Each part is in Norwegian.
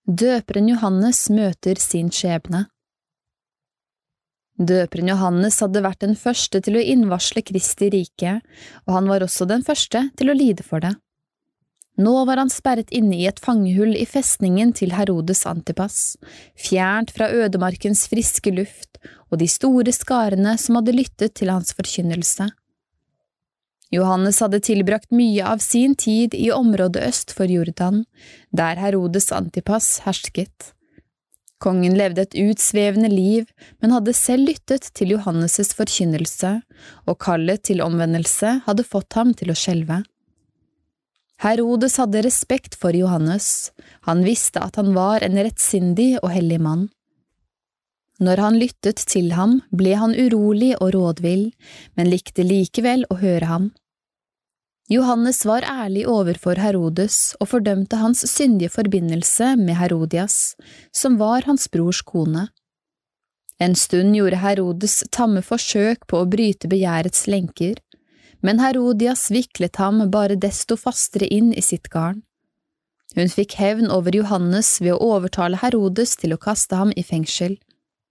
Døperen Johannes møter sin skjebne. Døperen Johannes hadde vært den første til å innvarsle Kristi rike, og han var også den første til å lide for det. Nå var han sperret inne i et fangehull i festningen til Herodes Antipas, fjernt fra ødemarkens friske luft og de store skarene som hadde lyttet til hans forkynnelse. Johannes hadde tilbrakt mye av sin tid i området øst for Jordan, der Herodes Antipas hersket. Kongen levde et utsvevende liv, men hadde selv lyttet til Johannes' forkynnelse, og kallet til omvendelse hadde fått ham til å skjelve. Herodes hadde respekt for Johannes, han visste at han var en rettsindig og hellig mann. Når han lyttet til ham, ble han urolig og rådvill, men likte likevel å høre ham. Johannes var ærlig overfor Herodes og fordømte hans syndige forbindelse med Herodias, som var hans brors kone. En stund gjorde Herodes tamme forsøk på å bryte begjærets lenker, men Herodias viklet ham bare desto fastere inn i sitt garn. Hun fikk hevn over Johannes ved å overtale Herodes til å kaste ham i fengsel.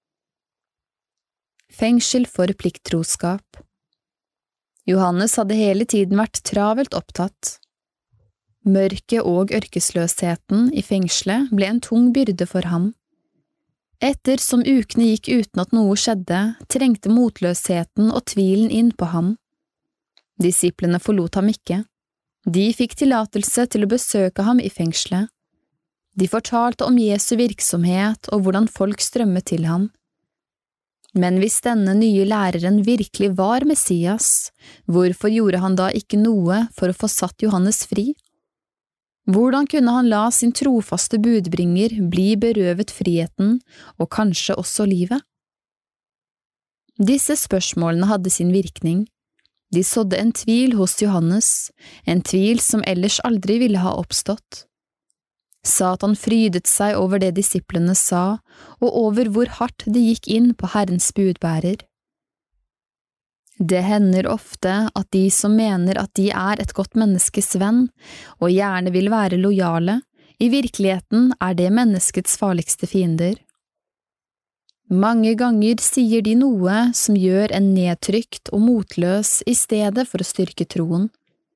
Fengsel for plikttroskap. Johannes hadde hele tiden vært travelt opptatt. Mørket og ørkesløsheten i fengselet ble en tung byrde for ham. Etter som ukene gikk uten at noe skjedde, trengte motløsheten og tvilen inn på ham. Disiplene forlot ham ikke. De fikk tillatelse til å besøke ham i fengselet. De fortalte om Jesu virksomhet og hvordan folk strømmet til ham. Men hvis denne nye læreren virkelig var Messias, hvorfor gjorde han da ikke noe for å få satt Johannes fri? Hvordan kunne han la sin trofaste budbringer bli berøvet friheten og kanskje også livet? Disse spørsmålene hadde sin virkning. De sådde en tvil hos Johannes, en tvil som ellers aldri ville ha oppstått. Satan frydet seg over det disiplene sa, og over hvor hardt de gikk inn på Herrens budbærer. Det hender ofte at de som mener at de er et godt menneskes venn, og gjerne vil være lojale, i virkeligheten er det menneskets farligste fiender. Mange ganger sier de noe som gjør en nedtrykt og motløs i stedet for å styrke troen.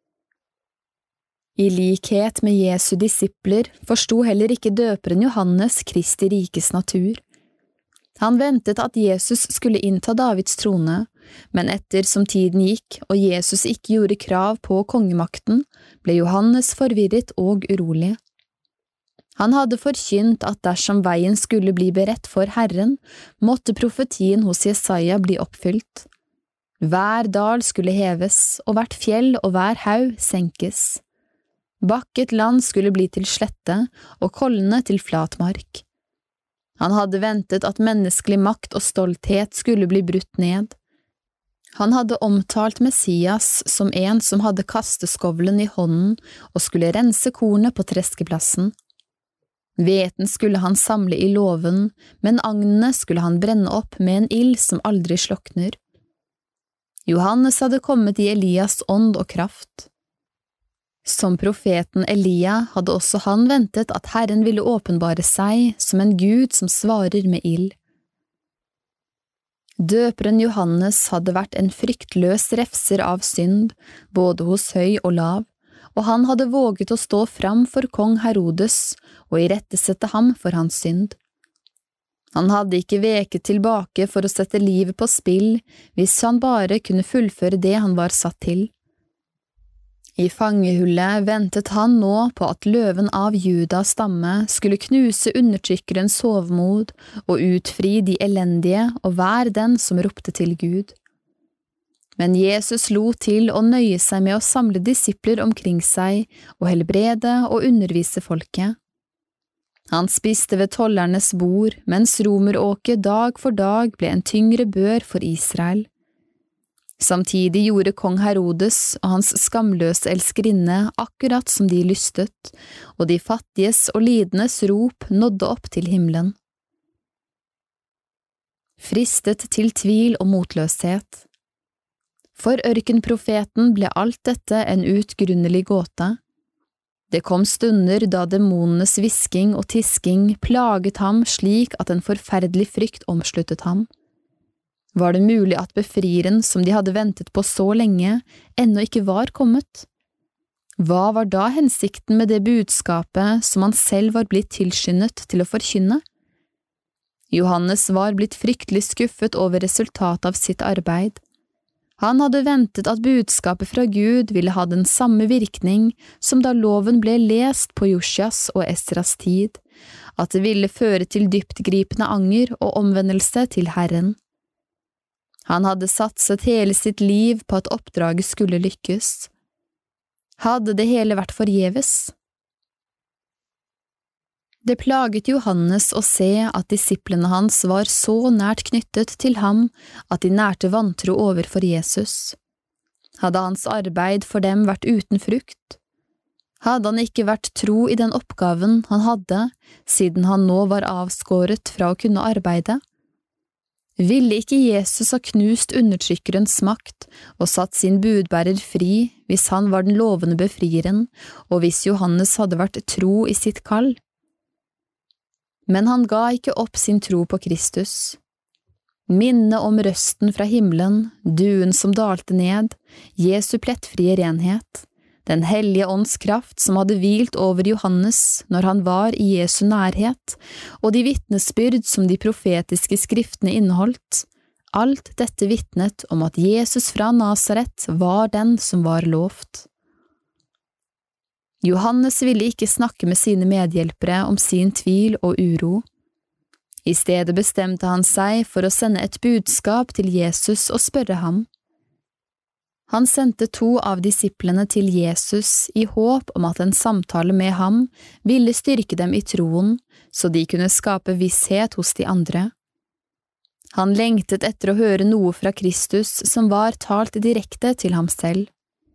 I likhet med Jesu disipler forsto heller ikke døperen Johannes Kristi rikes natur. Han ventet at Jesus skulle innta Davids trone, men etter som tiden gikk og Jesus ikke gjorde krav på kongemakten, ble Johannes forvirret og urolig. Han hadde forkynt at dersom veien skulle bli beredt for Herren, måtte profetien hos Jesaja bli oppfylt. Hver dal skulle heves, og hvert fjell og hver haug senkes. Bakket land skulle bli til slette, og kollene til flat mark. Han hadde ventet at menneskelig makt og stolthet skulle bli brutt ned. Han hadde omtalt Messias som en som hadde kasteskovlen i hånden og skulle rense kornet på treskeplassen. Hveten skulle han samle i låven, men agnene skulle han brenne opp med en ild som aldri slokner. Johannes hadde kommet i Elias ånd og kraft. Som profeten Elia hadde også han ventet at Herren ville åpenbare seg som en Gud som svarer med ild. Døperen Johannes hadde vært en fryktløs refser av synd, både hos høy og lav, og han hadde våget å stå fram for kong Herodes og irettesette ham for hans synd. Han hadde ikke veket tilbake for å sette livet på spill hvis han bare kunne fullføre det han var satt til. I fangehullet ventet han nå på at løven av Judas stamme skulle knuse undertrykkerens hovmod og utfri de elendige og hver den som ropte til Gud. Men Jesus lot til å nøye seg med å samle disipler omkring seg og helbrede og undervise folket. Han spiste ved tollernes bord, mens romeråket dag for dag ble en tyngre bør for Israel. Samtidig gjorde kong Herodes og hans skamløse elskerinne akkurat som de lystet, og de fattiges og lidendes rop nådde opp til himmelen. Fristet til tvil og motløshet. For ørkenprofeten ble alt dette en utgrunnelig gåte. Det kom stunder da demonenes hvisking og tisking plaget ham slik at en forferdelig frykt omsluttet ham. Var det mulig at befrieren som de hadde ventet på så lenge, ennå ikke var kommet? Hva var da hensikten med det budskapet som han selv var blitt tilskyndet til å forkynne? Johannes var blitt fryktelig skuffet over resultatet av sitt arbeid. Han hadde ventet at budskapet fra Gud ville ha den samme virkning som da loven ble lest på Josias og Esras tid, at det ville føre til dyptgripende anger og omvendelse til Herren. Han hadde satset hele sitt liv på at oppdraget skulle lykkes. Hadde det hele vært forgjeves? Det plaget Johannes å se at disiplene hans var så nært knyttet til ham at de nærte vantro overfor Jesus. Hadde hans arbeid for dem vært uten frukt? Hadde han ikke vært tro i den oppgaven han hadde, siden han nå var avskåret fra å kunne arbeide? Ville ikke Jesus ha knust undertrykkerens makt og satt sin budbærer fri hvis han var den lovende befrieren, og hvis Johannes hadde vært tro i sitt kall? Men han ga ikke opp sin tro på Kristus. Minnet om røsten fra himmelen, duen som dalte ned, Jesu plettfrie renhet, den hellige ånds kraft som hadde hvilt over Johannes når han var i Jesu nærhet, og de vitnesbyrd som de profetiske skriftene inneholdt, alt dette vitnet om at Jesus fra Nasaret var den som var lovt. Johannes ville ikke snakke med sine medhjelpere om sin tvil og uro. I stedet bestemte han seg for å sende et budskap til Jesus og spørre ham. Han sendte 2 av disiplene til Jesus i håp om at en samtale med ham ville styrke dem i troen, så de kunne skape visshet hos de andre. Han lengtet etter å høre noe fra Kristus som var talt direkte til ham selv.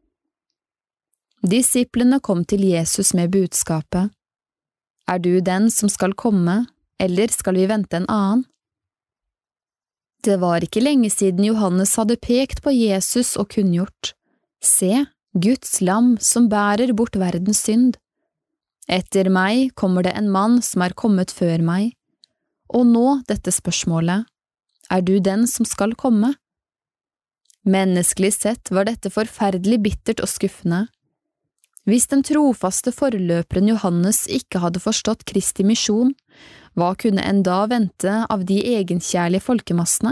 Disiplene kom til Jesus med budskapet. Er du den som skal komme, eller skal vi vente en annen? Det var ikke lenge siden Johannes hadde pekt på Jesus og kunngjort. Se, Guds lam som bærer bort verdens synd. Etter meg kommer det en mann som er kommet før meg. Og nå dette spørsmålet. Er du den som skal komme? Menneskelig sett var dette forferdelig bittert og skuffende. Hvis den trofaste forløperen Johannes ikke hadde forstått Kristi misjon, hva kunne en da vente av de egenkjærlige folkemassene?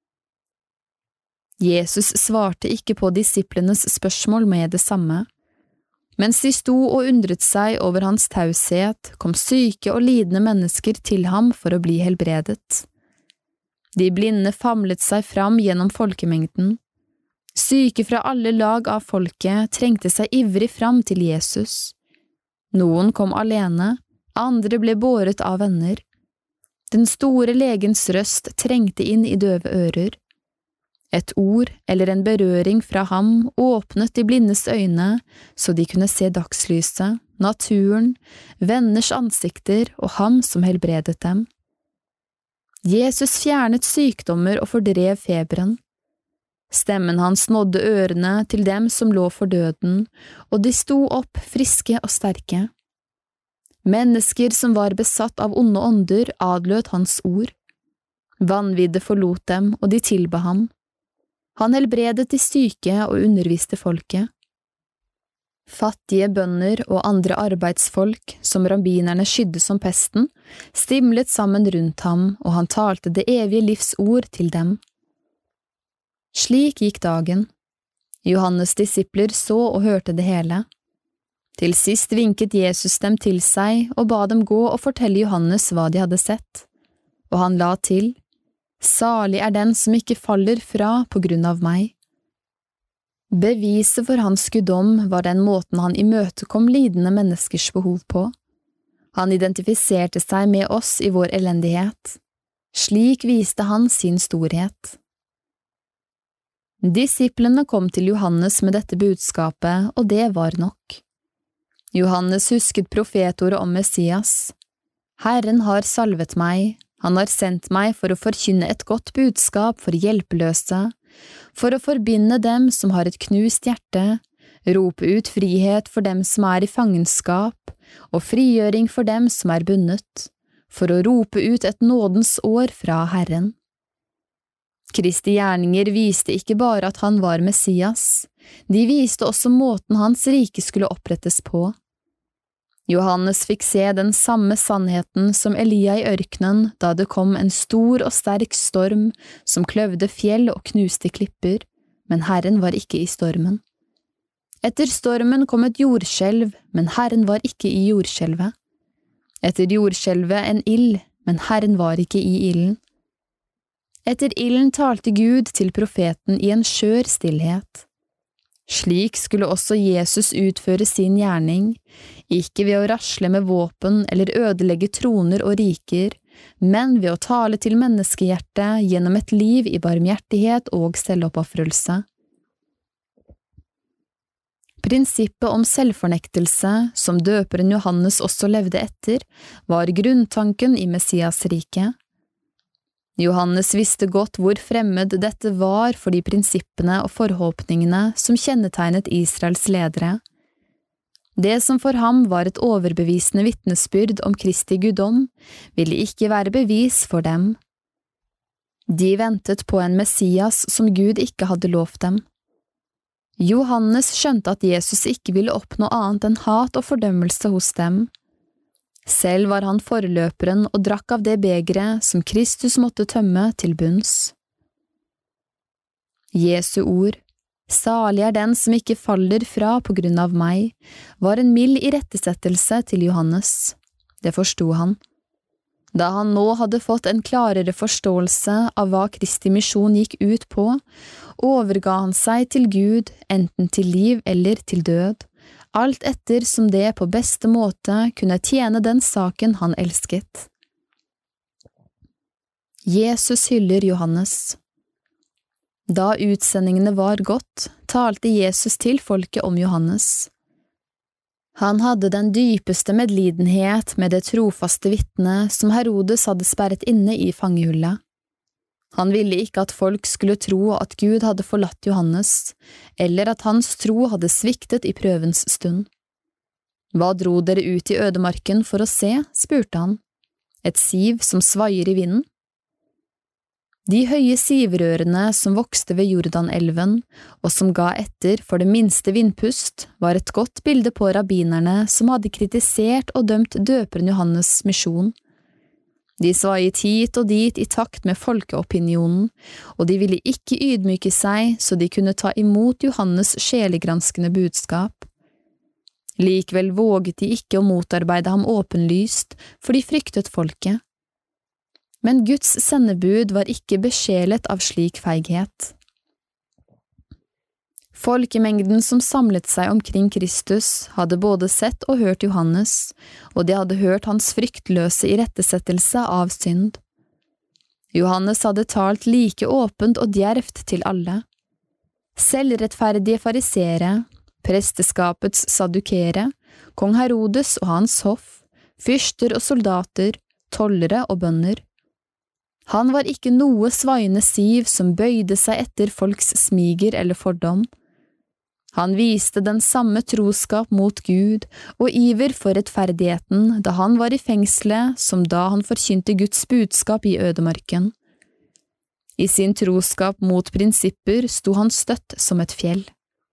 Jesus svarte ikke på disiplenes spørsmål med det samme. Mens de sto og undret seg over hans taushet, kom syke og lidende mennesker til ham for å bli helbredet. De blinde famlet seg fram gjennom folkemengden. Syke fra alle lag av folket trengte seg ivrig fram til Jesus. Noen kom alene, andre ble båret av venner. Den store legens røst trengte inn i døve ører. Et ord eller en berøring fra ham åpnet de blindes øyne, så de kunne se dagslyset, naturen, venners ansikter og ham som helbredet dem. Jesus fjernet sykdommer og fordrev feberen. Stemmen hans nådde ørene til dem som lå for døden, og de sto opp friske og sterke. Mennesker som var besatt av onde ånder adlød hans ord. Vanvidde forlot dem, og de tilba ham. Han helbredet de syke og underviste folket. Fattige bønder og andre arbeidsfolk, som rabbinerne skydde som pesten, stimlet sammen rundt ham, og han talte det evige livs ord til dem. Slik gikk dagen. Johannes' disipler så og hørte det hele. Til sist vinket Jesus dem til seg og ba dem gå og fortelle Johannes hva de hadde sett. Og han la til, «Salig er den som ikke faller fra på grunn av meg». Beviset for hans guddom var den måten han imøtekom lidende menneskers behov på. Han identifiserte seg med oss i vår elendighet. Slik viste han sin storhet. Disiplene kom til Johannes med dette budskapet, og det var nok. Johannes husket profetordet om Messias. Herren har salvet meg, han har sendt meg for å forkynne et godt budskap for hjelpeløse, for å forbinde dem som har et knust hjerte, rope ut frihet for dem som er i fangenskap, og frigjøring for dem som er bundet, for å rope ut et nådens år fra Herren. Kristi gjerninger viste ikke bare at han var Messias, de viste også måten hans rike skulle opprettes på. Johannes fikk se den samme sannheten som Elia i ørkenen da det kom en stor og sterk storm som kløvde fjell og knuste klipper, men Herren var ikke i stormen. Etter stormen kom et jordskjelv, men Herren var ikke i jordskjelvet. Etter jordskjelvet en ild, men Herren var ikke i ilden. Etter ilden talte Gud til profeten i en skjør stillhet. Slik skulle også Jesus utføre sin gjerning, ikke ved å rasle med våpen eller ødelegge troner og riker, men ved å tale til menneskehjertet gjennom et liv i barmhjertighet og selvoppofrelse. Prinsippet om selvfornektelse, som døperen Johannes også levde etter, var grunntanken i Messias-riket. Johannes visste godt hvor fremmed dette var for de prinsippene og forhåpningene som kjennetegnet Israels ledere. Det som for ham var et overbevisende vitnesbyrd om Kristi guddom, ville ikke være bevis for dem. De ventet på en Messias som Gud ikke hadde lovt dem. Johannes skjønte at Jesus ikke ville oppnå annet enn hat og fordømmelse hos dem. Selv var han forløperen og drakk av det begeret som Kristus måtte tømme til bunns. Jesu ord, salig er den som ikke faller fra på grunn av meg, var en mild irettesettelse til Johannes. Det forstod han. Da han nå hadde fått en klarere forståelse av hva Kristi misjon gikk ut på, overga han seg til Gud enten til liv eller til død, alt etter som det på beste måte kunne tjene den saken han elsket. Jesus hyller Johannes. Da utsendingene var gått, talte Jesus til folket om Johannes. Han hadde den dypeste medlidenhet med det trofaste vitne som Herodes hadde sperret inne i fangehullet. Han ville ikke at folk skulle tro at Gud hadde forlatt Johannes, eller at hans tro hadde sviktet i prøvens stund. Hva dro dere ut i ødemarken for å se, spurte han. Et siv som svaier i vinden? De høye sivrørene som vokste ved Jordanelven, og som ga etter for det minste vindpust, var et godt bilde på rabbinerne som hadde kritisert og dømt døperen Johannes' misjon. De svaiet hit og dit i takt med folkeopinionen, og de ville ikke ydmyke seg så de kunne ta imot Johannes' sjelegranskende budskap. Likevel våget de ikke å motarbeide ham åpenlyst, for de fryktet folket. Men Guds sendebud var ikke besjelet av slik feighet. Folkemengden som samlet seg omkring Kristus hadde både sett og hørt Johannes, og de hadde hørt hans fryktløse irettesettelse av synd. Johannes hadde talt like åpent og djervt til alle. Selvrettferdige farisere, presteskapets sadukere, kong Herodes og hans hoff, fyrster og soldater, tollere og bønder. Han var ikke noe svaiende siv som bøyde seg etter folks smiger eller fordom. Han viste den samme troskap mot Gud og iver for rettferdigheten da han var i fengselet som da han forkynte Guds budskap i ødemarken. I sin troskap mot prinsipper sto han støtt som et fjell.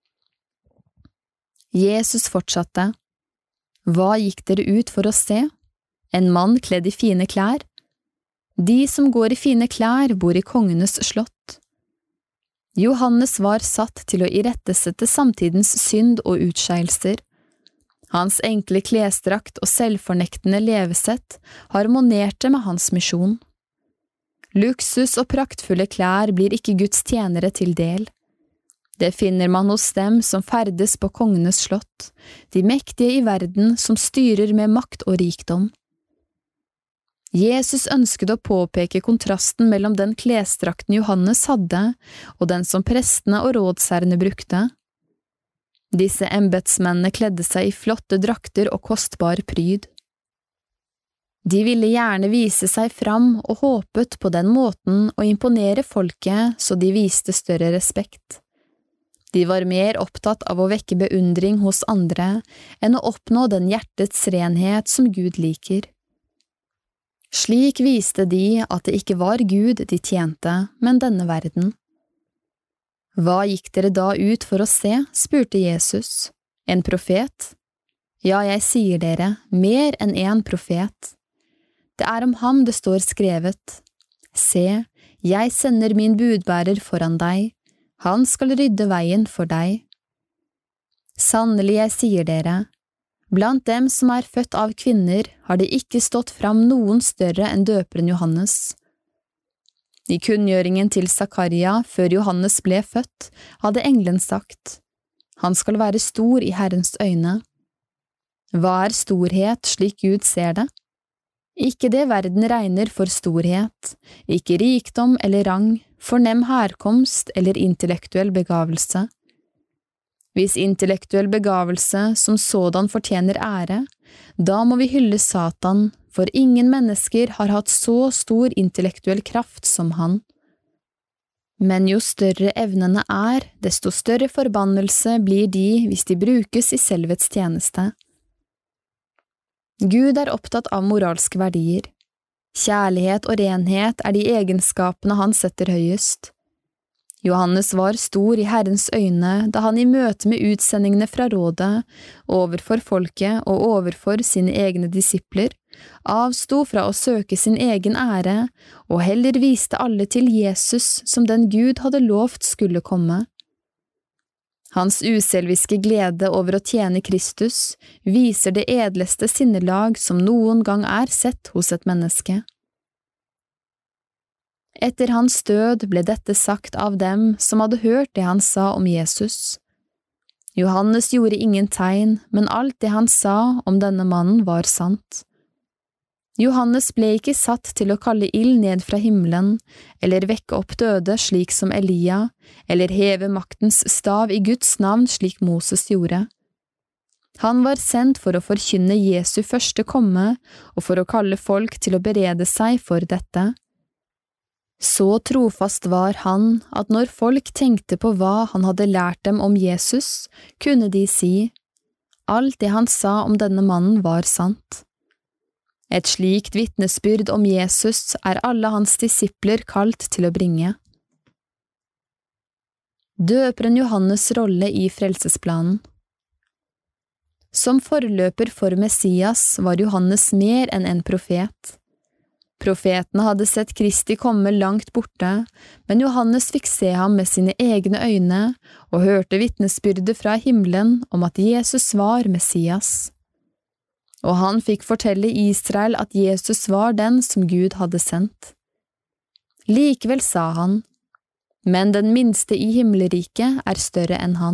Jesus fortsatte. Hva gikk dere ut for å se? En mann kledd i fine klær? De som går i fine klær bor i kongenes slott. Johannes var satt til å irettesette samtidens synd og utskeielser. Hans enkle klesdrakt og selvfornektende levesett harmonerte med hans misjon. Luksus og praktfulle klær blir ikke Guds tjenere til del. Det finner man hos dem som ferdes på kongenes slott, de mektige i verden som styrer med makt og rikdom. Jesus ønsket å påpeke kontrasten mellom den klesdrakten Johannes hadde, og den som prestene og rådsherrene brukte. Disse embetsmennene kledde seg i flotte drakter og kostbar pryd. De ville gjerne vise seg fram og håpet på den måten å imponere folket så de viste større respekt. De var mer opptatt av å vekke beundring hos andre enn å oppnå den hjertets renhet som Gud liker. Slik viste de at det ikke var Gud de tjente, men denne verden. Hva gikk dere da ut for å se, spurte Jesus. En profet? Ja, jeg sier dere, mer enn en profet. Det er om ham det står skrevet. Se, jeg sender min budbærer foran deg. Han skal rydde veien for deg. Sannelig, jeg sier dere, blant dem som er født av kvinner, har det ikke stått fram noen større enn døperen Johannes. I kunngjøringen til Zakaria før Johannes ble født, hadde engelen sagt, han skal være stor i Herrens øyne. Hva er storhet slik Gud ser det? Ikke det verden regner for storhet, ikke rikdom eller rang, fornem herkomst eller intellektuell begavelse. Hvis intellektuell begavelse som sådan fortjener ære, da må vi hylle Satan, for ingen mennesker har hatt så stor intellektuell kraft som han. Men jo større evnene er, desto større forbannelse blir de hvis de brukes i selvets tjeneste. Gud er opptatt av moralske verdier. Kjærlighet og renhet er de egenskapene han setter høyest. Johannes var stor i Herrens øyne da han i møte med utsendingene fra rådet, overfor folket og overfor sine egne disipler, avsto fra å søke sin egen ære og heller viste alle til Jesus som den Gud hadde lovt skulle komme. Hans uselviske glede over å tjene Kristus viser det edleste sinnelag som noen gang er sett hos et menneske. Etter hans død ble dette sagt av dem som hadde hørt det han sa om Jesus. Johannes gjorde ingen tegn, men alt det han sa om denne mannen var sant. Johannes ble ikke satt til å kalle ild ned fra himmelen, eller vekke opp døde slik som Elia, eller heve maktens stav i Guds navn slik Moses gjorde. Han var sendt for å forkynne Jesu første komme, og for å kalle folk til å berede seg for dette. Så trofast var han at når folk tenkte på hva han hadde lært dem om Jesus, kunne de si, alt det han sa om denne mannen var sant. Et slikt vitnesbyrd om Jesus er alle hans disipler kalt til å bringe. Døperen Johannes' rolle i frelsesplanen. Som forløper for Messias var Johannes mer enn en profet. Profetene hadde sett Kristi komme langt borte, men Johannes fikk se ham med sine egne øyne og hørte vitnesbyrdet fra himmelen om at Jesus var Messias. Og han fikk fortelle Israel at Jesus var den som Gud hadde sendt. Likevel sa han, men den minste i himmelriket er større enn han.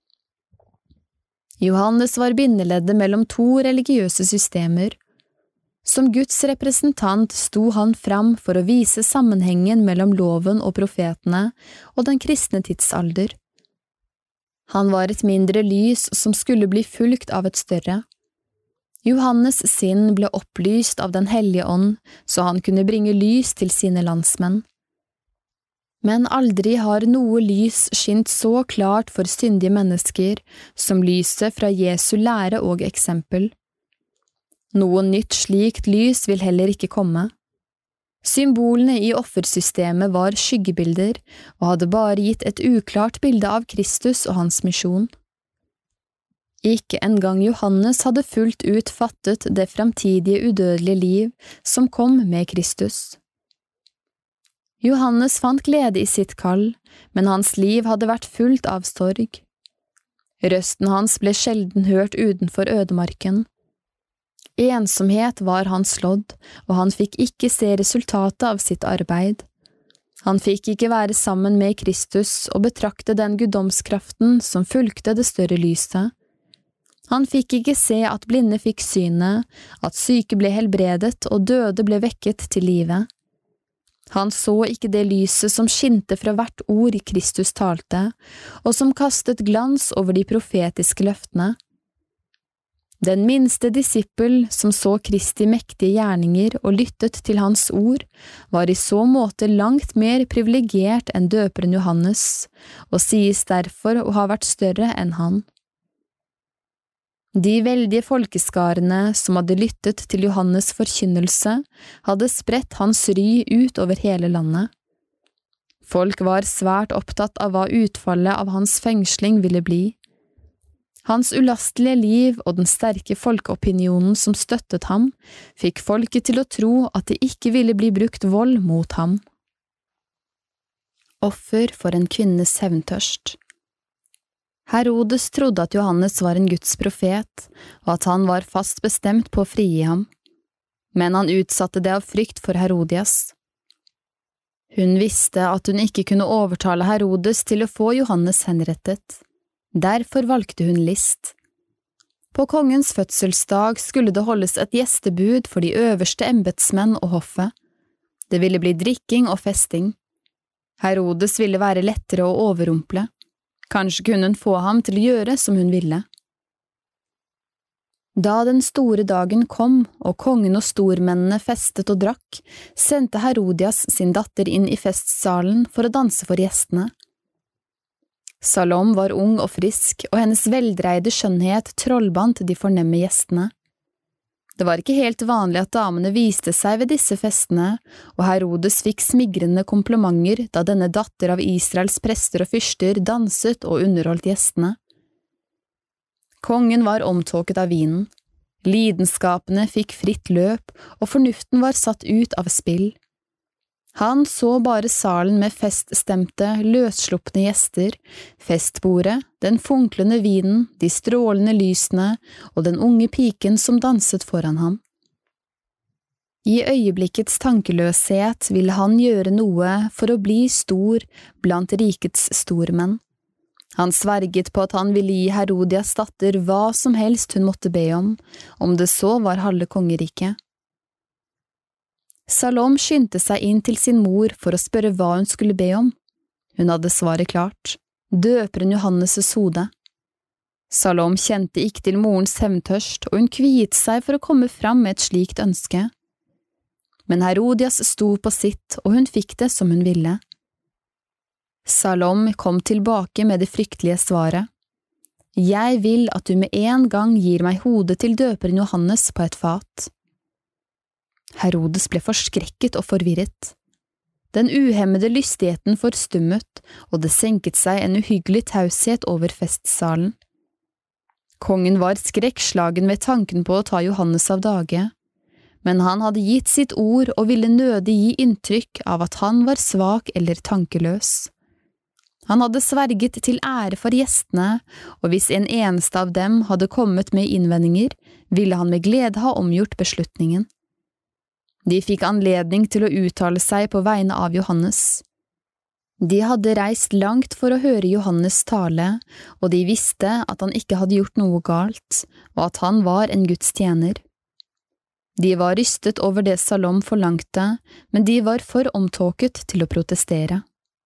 Johannes var bindeleddet mellom to religiøse systemer. Som Guds representant sto han fram for å vise sammenhengen mellom loven og profetene og den kristne tidsalder. Han var et mindre lys som skulle bli fulgt av et større. Johannes' sinn ble opplyst av den hellige ånd, så han kunne bringe lys til sine landsmenn. Men aldri har noe lys skint så klart for syndige mennesker som lyset fra Jesu lære og eksempel. Noe nytt slikt lys vil heller ikke komme. Symbolene i offersystemet var skyggebilder og hadde bare gitt et uklart bilde av Kristus og hans misjon. Ikke engang Johannes hadde fullt ut fattet det fremtidige udødelige liv som kom med Kristus. Johannes fant glede i sitt kall, men hans liv hadde vært fullt av sorg. Røsten hans ble sjelden hørt utenfor ødemarken. Ensomhet var hans lodd, og han fikk ikke se resultatet av sitt arbeid. Han fikk ikke være sammen med Kristus og betrakte den guddomskraften som fulgte det større lyset. Han fikk ikke se at blinde fikk synet, at syke ble helbredet og døde ble vekket til live. Han så ikke det lyset som skinte fra hvert ord Kristus talte, og som kastet glans over de profetiske løftene. Den minste disippel som så Kristi mektige gjerninger og lyttet til hans ord, var i så måte langt mer privilegert enn døperen Johannes, og sies derfor å ha vært større enn han. De veldige folkeskarene som hadde lyttet til Johannes' forkynnelse, hadde spredt hans ry ut over hele landet. Folk var svært opptatt av hva utfallet av hans fengsling ville bli. Hans ulastelige liv og den sterke folkeopinionen som støttet ham, fikk folket til å tro at det ikke ville bli brukt vold mot ham. Offer for en kvinnes hevntørst. Herodes trodde at Johannes var en Guds profet, og at han var fast bestemt på å frigi ham, men han utsatte det av frykt for Herodias. Hun visste at hun ikke kunne overtale Herodes til å få Johannes henrettet. Derfor valgte hun list. På kongens fødselsdag skulle det holdes et gjestebud for de øverste embetsmenn og hoffet. Det ville bli drikking og festing. Herodes ville være lettere å overrumple. Kanskje kunne hun få ham til å gjøre som hun ville. Da den store dagen kom, og kongen og stormennene festet og drakk, sendte Herodias sin datter inn i festsalen for å danse for gjestene. Salom var ung og frisk, og hennes veldreide skjønnhet trollbandt de fornemme gjestene. Det var ikke helt vanlig at damene viste seg ved disse festene, og Herodes fikk smigrende komplimenter da denne datter av Israels prester og fyrster danset og underholdt gjestene. Kongen var omtåket av vinen. Lidenskapene fikk fritt løp, og fornuften var satt ut av spill. Han så bare salen med feststemte, løsslupne gjester, festbordet, den funklende vinen, de strålende lysene og den unge piken som danset foran ham. I øyeblikkets tankeløshet ville han gjøre noe for å bli stor blant rikets stormenn. Han sverget på at han ville gi Herodias datter hva som helst hun måtte be om det så var halve kongeriket. Salom skyndte seg inn til sin mor for å spørre hva hun skulle be om. Hun hadde svaret klart, døperen Johannes' hode. Salom kjente ikke til morens hevntørst, og hun kviet seg for å komme fram med et slikt ønske. Men Herodias sto på sitt, og hun fikk det som hun ville. Salom kom tilbake med det fryktelige svaret. Jeg vil at du med en gang gir meg hodet til døperen Johannes på et fat. Herodes ble forskrekket og forvirret. Den uhemmede lystigheten forstummet, og det senket seg en uhyggelig taushet over festsalen. Kongen var skrekkslagen ved tanken på å ta Johannes av dage, men han hadde gitt sitt ord og ville nødig gi inntrykk av at han var svak eller tankeløs. Han hadde sverget til ære for gjestene, og hvis en eneste av dem hadde kommet med innvendinger, ville han med glede ha omgjort beslutningen. De fikk anledning til å uttale seg på vegne av Johannes. De hadde reist langt for å høre Johannes tale, og de visste at han ikke hadde gjort noe galt, og at han var en Guds tjener. De var rystet over det Salom forlangte, men de var for omtåket til å protestere.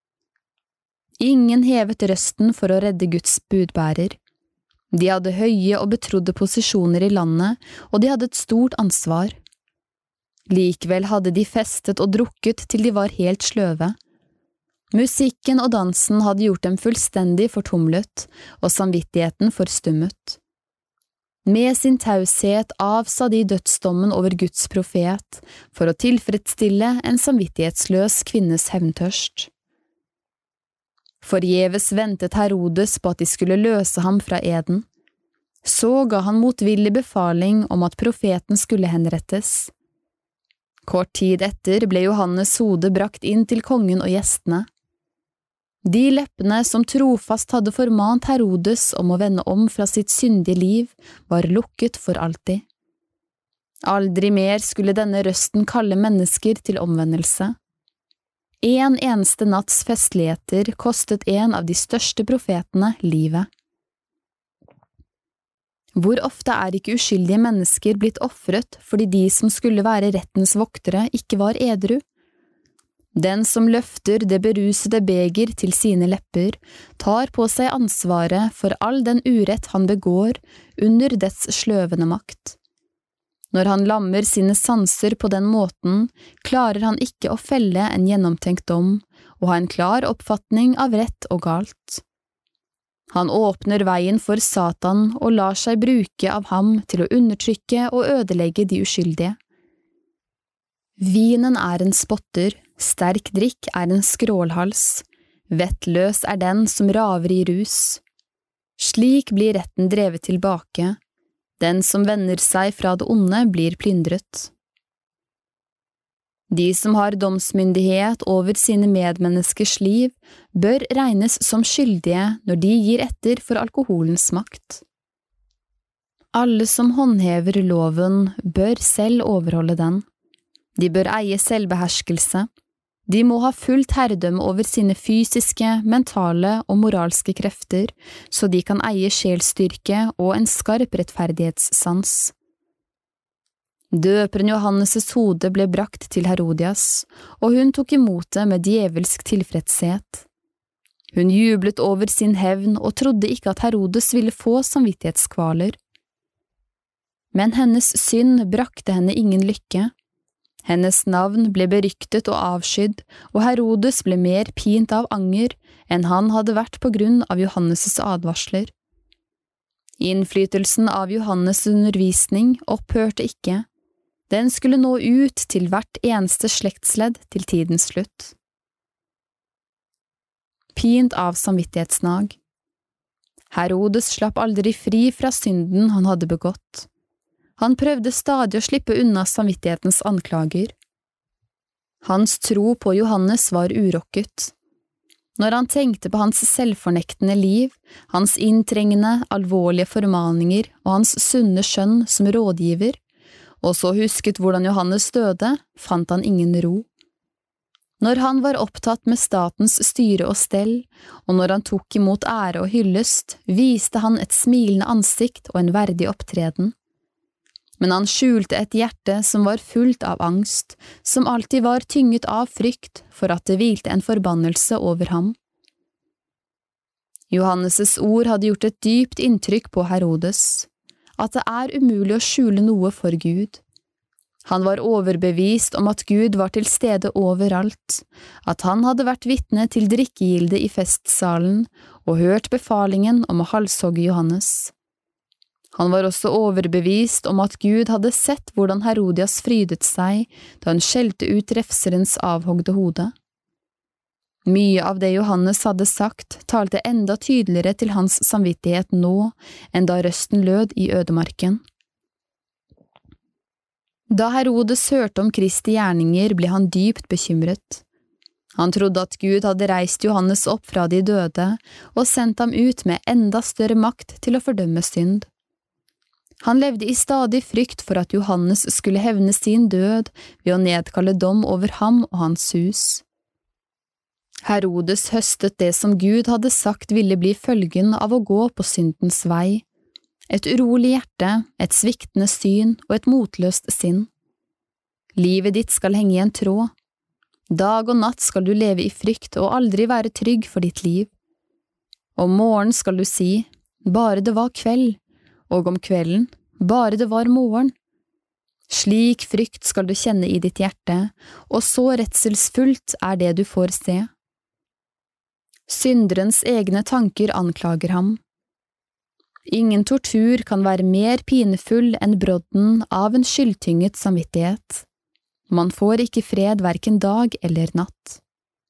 Ingen hevet røsten for å redde Guds budbærer. De hadde høye og betrodde posisjoner i landet, og de hadde et stort ansvar. Likevel hadde de festet og drukket til de var helt sløve. Musikken og dansen hadde gjort dem fullstendig fortumlet, og samvittigheten forstummet. Med sin taushet avsa de dødsdommen over Guds profet, for å tilfredsstille en samvittighetsløs kvinnes hevntørst. Forgjeves ventet Herodes på at de skulle løse ham fra eden. Så ga han motvillig befaling om at profeten skulle henrettes. Kort tid etter ble Johannes' hode brakt inn til kongen og gjestene. De leppene som trofast hadde formant Herodes om å vende om fra sitt syndige liv, var lukket for alltid. Aldri mer skulle denne røsten kalle mennesker til omvendelse. En eneste natts festligheter kostet en av de største profetene livet. Hvor ofte er ikke uskyldige mennesker blitt offret fordi de som skulle være rettens voktere ikke var edru? Den som løfter det berusede beger til sine lepper, tar på seg ansvaret for all den urett han begår under dets sløvende makt. Når han lammer sine sanser på den måten, klarer han ikke å felle en gjennomtenkt dom og ha en klar oppfatning av rett og galt. Han åpner veien for Satan og lar seg bruke av ham til å undertrykke og ødelegge de uskyldige. Vinen er en spotter, sterk drikk er en skrålhals, vettløs er den som raver i rus. Slik blir retten drevet tilbake, den som vender seg fra det onde blir plyndret. De som har domsmyndighet over sine medmenneskers liv, bør regnes som skyldige når de gir etter for alkoholens makt. Alle som håndhever loven bør selv overholde den. De bør eie selvbeherskelse. De må ha fullt herredømme over sine fysiske, mentale og moralske krefter, så de kan eie sjelsstyrke og en skarp rettferdighetssans. Døperen Johannes' hode ble brakt til Herodias, og hun tok imot det med djevelsk tilfredshet. Hun jublet over sin hevn og trodde ikke at Herodes ville få samvittighetskvaler. Men hennes synd brakte henne ingen lykke. Hennes navn ble beryktet og avskydd, og Herodes ble mer pint av anger enn han hadde vært på grunn av Johannes' advarsler. Innflytelsen av Johannes' undervisning opphørte ikke. Den skulle nå ut til hvert eneste slektsledd til tidens slutt. Pint av samvittighetsnag. Herodes slapp aldri fri fra synden han hadde begått. Han prøvde stadig å slippe unna samvittighetens anklager. Hans tro på Johannes var urokket. Når han tenkte på hans selvfornektende liv, hans inntrengende, alvorlige formaninger og hans sunne skjønn som rådgiver, og så husket hvordan Johannes døde, fant han ingen ro. Når han var opptatt med statens styre og stell, og når han tok imot ære og hyllest, viste han et smilende ansikt og en verdig opptreden. Men han skjulte et hjerte som var fullt av angst, som alltid var tynget av frykt for at det hvilte en forbannelse over ham. Johannes' ord hadde gjort et dypt inntrykk på Herodes, at det er umulig å skjule noe for Gud. Han var overbevist om at Gud var til stede overalt, at han hadde vært vitne til drikkegilde i festsalen og hørt befalingen om å halshogge Johannes. Han var også overbevist om at Gud hadde sett hvordan Herodias frydet seg da hun skjelte ut refserens avhogde hode. Mye av det Johannes hadde sagt talte enda tydeligere til hans samvittighet nå enn da røsten lød i ødemarken. Da Herodes hørte om Kristi gjerninger, ble han dypt bekymret. Han trodde at Gud hadde reist Johannes opp fra de døde og sendt ham ut med enda større makt til å fordømme synd. Han levde i stadig frykt for at Johannes skulle hevne sin død ved å nedkalle dom over ham og hans hus. Herodes høstet det som Gud hadde sagt ville bli følgen av å gå på syndens vei, et urolig hjerte, et sviktende syn og et motløst sinn. Livet ditt skal henge i en tråd. Dag og natt skal du leve i frykt og aldri være trygg for ditt liv. Om morgenen skal du si, bare det var kveld, og om kvelden, bare det var morgen. Slik frykt skal du kjenne i ditt hjerte, og så redselsfullt er det du får se. Synderens egne tanker anklager ham. Ingen tortur kan være mer pinefull enn brodden av en skyldtynget samvittighet. Man får ikke fred hverken dag eller natt.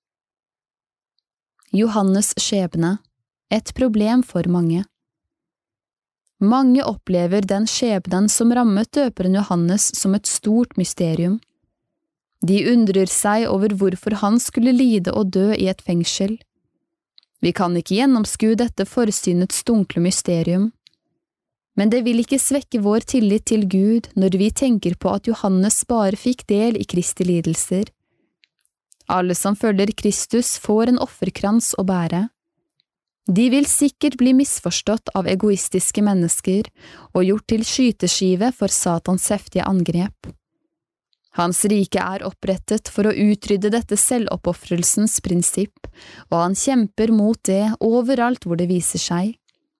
Johannes' skjebne, et problem for mange. Mange opplever den skjebnen som rammet døperen Johannes som et stort mysterium. De undrer seg over hvorfor han skulle lide og dø i et fengsel. Vi kan ikke gjennomskue dette forsynets dunkle mysterium. Men det vil ikke svekke vår tillit til Gud når vi tenker på at Johannes bare fikk del i Kristi lidelser. Alle som følger Kristus får en offerkrans å bære. De vil sikkert bli misforstått av egoistiske mennesker og gjort til skyteskive for Satans heftige angrep. Hans rike er opprettet for å utrydde dette selvoppofrelsens prinsipp, og han kjemper mot det overalt hvor det viser seg.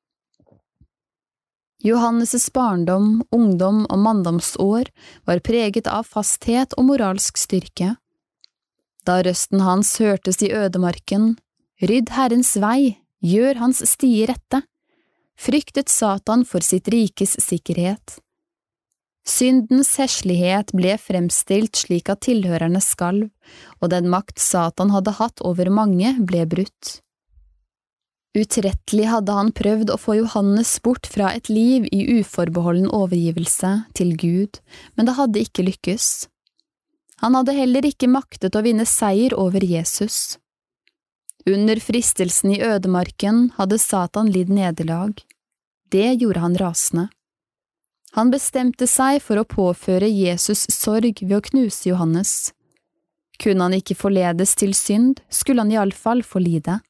Johannes' barndom, ungdom og manndomsår var preget av fasthet og moralsk styrke. Da røsten hans hørtes i ødemarken, rydd Herrens vei, gjør hans stier rette, fryktet Satan for sitt rikes sikkerhet. Syndens heslighet ble fremstilt slik at tilhørerne skalv, og den makt Satan hadde hatt over mange ble brutt. Utrettelig hadde han prøvd å få Johannes bort fra et liv i uforbeholden overgivelse til Gud, men det hadde ikke lykkes. Han hadde heller ikke maktet å vinne seier over Jesus. Under fristelsen i ødemarken hadde Satan lidd nederlag. Det gjorde han rasende. Han bestemte seg for å påføre Jesus sorg ved å knuse Johannes. Kunne han ikke forledes til synd, skulle han i alle fall få lide.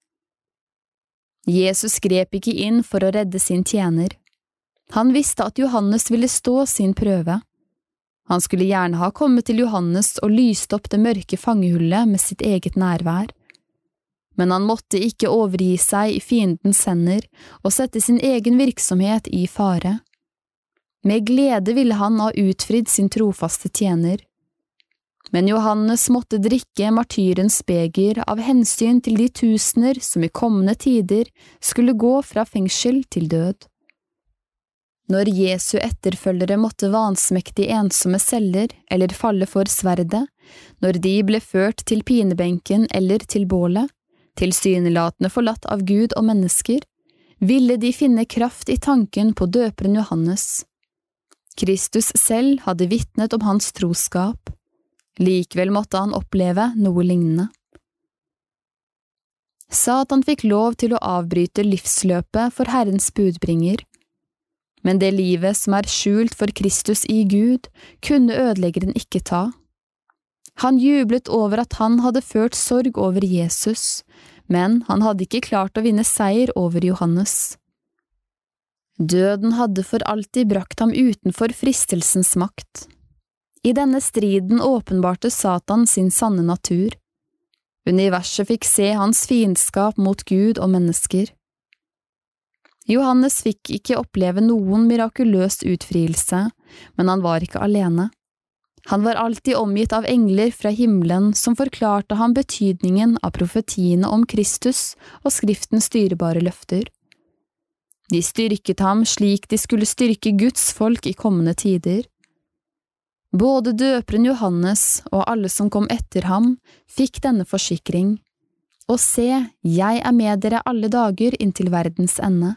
Jesus grep ikke inn for å redde sin tjener. Han visste at Johannes ville stå sin prøve. Han skulle gjerne ha kommet til Johannes og lyst opp det mørke fangehullet med sitt eget nærvær. Men han måtte ikke overgi seg i fiendens hender og sette sin egen virksomhet i fare. Med glede ville han ha utfridd sin trofaste tjener. Men Johannes måtte drikke martyrens beger av hensyn til de tusener som i kommende tider skulle gå fra fengsel til død. Når Jesu etterfølgere måtte vansmektig ensomme celler eller falle for sverdet, når de ble ført til pinebenken eller til bålet, tilsynelatende forlatt av Gud og mennesker, ville de finne kraft i tanken på døperen Johannes. Kristus selv hadde vitnet om hans troskap. Likevel måtte han oppleve noe lignende. Satan fikk lov til å avbryte livsløpet for Herrens budbringer, men det livet som er skjult for Kristus i Gud, kunne ødeleggeren ikke ta. Han jublet over at han hadde ført sorg over Jesus, men han hadde ikke klart å vinne seier over Johannes. Døden hadde for alltid brakt ham utenfor fristelsens makt. I denne striden åpenbarte Satan sin sanne natur. Universet fikk se hans fiendskap mot Gud og mennesker. Johannes fikk ikke oppleve noen mirakuløs utfrielse, men han var ikke alene. Han var alltid omgitt av engler fra himmelen som forklarte ham betydningen av profetiene om Kristus og Skriftens dyrebare løfter. De styrket ham slik de skulle styrke Guds folk i kommende tider. Både døperen Johannes og alle som kom etter ham fikk denne forsikring. Og se, jeg er med dere alle dager inntil verdens ende.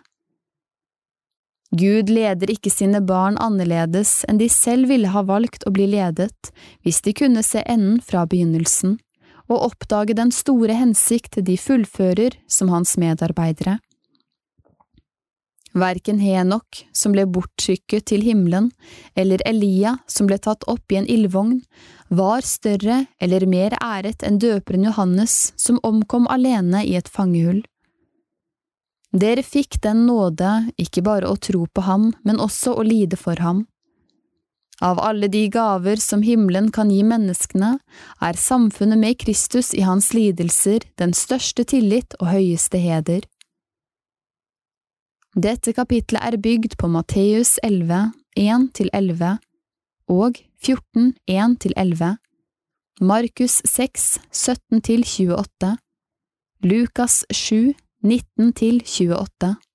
Gud leder ikke sine barn annerledes enn de selv ville ha valgt å bli ledet, hvis de kunne se enden fra begynnelsen, og oppdage den store hensikt de fullfører som hans medarbeidere. Hverken Henok, som ble borttrykket til himmelen, eller Elia, som ble tatt opp i en ildvogn, var større eller mer æret enn døperen Johannes, som omkom alene i et fangehull. Dere fikk den nåde ikke bare å tro på ham, men også å lide for ham. Av alle de gaver som himmelen kan gi menneskene, er samfunnet med Kristus i hans lidelser den største tillit og høyeste heder. Dette kapitlet er bygd på Matteus 11, 1–11 og 14, 1–11, Markus 6, 17–28, Lukas 7, 19–28.